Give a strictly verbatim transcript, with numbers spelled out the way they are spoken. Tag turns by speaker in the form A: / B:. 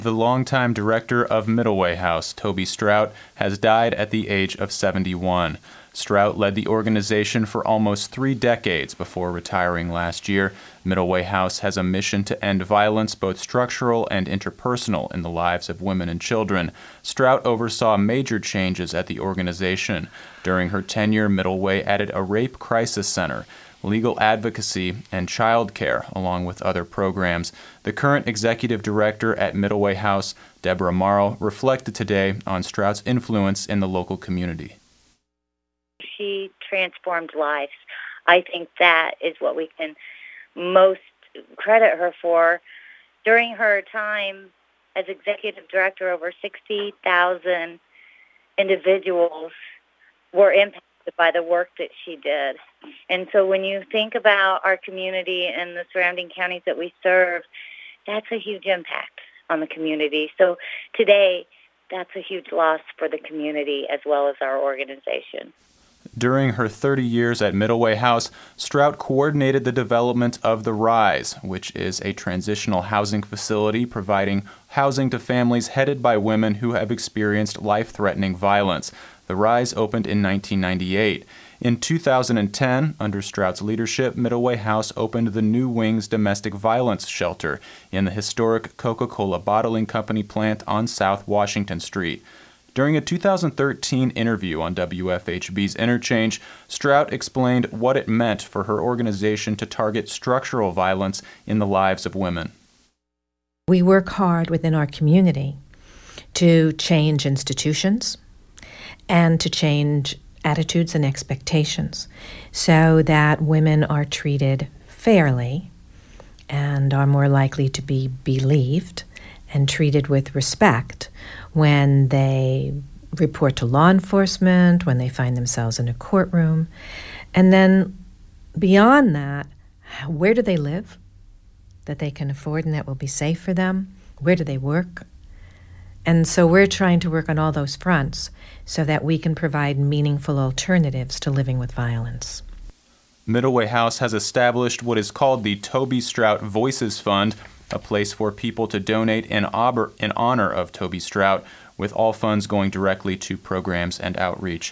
A: The longtime director of Middleway House, Toby Strout, has died at the age of seventy-one. Strout led the organization for almost three decades before retiring last year. Middleway House has a mission to end violence, both structural and interpersonal, in the lives of women and children. Strout oversaw major changes at the organization. During her tenure, Middleway added a rape crisis center, legal advocacy, and child care, along with other programs. The current executive director at Middleway House, Deborah Morrow, reflected today on Strout's influence in the local community.
B: She transformed lives. I think that is what we can most credit her for. During her time as executive director, over sixty thousand individuals were impacted by the work that she did. And so when you think about our community and the surrounding counties that we serve, that's a huge impact on the community. So today, that's a huge loss for the community as well as our organization.
A: During her thirty years at Middleway House, Strout coordinated the development of The Rise, which is a transitional housing facility providing housing to families headed by women who have experienced life-threatening violence. The Rise opened in nineteen ninety-eight. In two thousand ten, under Strout's leadership, Middleway House opened the New Wings Domestic Violence Shelter in the historic Coca-Cola Bottling Company plant on South Washington Street. During a two thousand thirteen interview on W F H B's Interchange, Strout explained what it meant for her organization to target structural violence in the lives of women.
C: We work hard within our community to change institutions and to change attitudes and expectations so that women are treated fairly and are more likely to be believed and treated with respect when they report to law enforcement, when they find themselves in a courtroom. And then beyond that, where do they live that they can afford and that will be safe for them? Where do they work? And so we're trying to work on all those fronts so that we can provide meaningful alternatives to living with violence.
A: Middleway House has established what is called the Toby Strout Voices Fund, a place for people to donate in honor of Toby Strout, with all funds going directly to programs and outreach.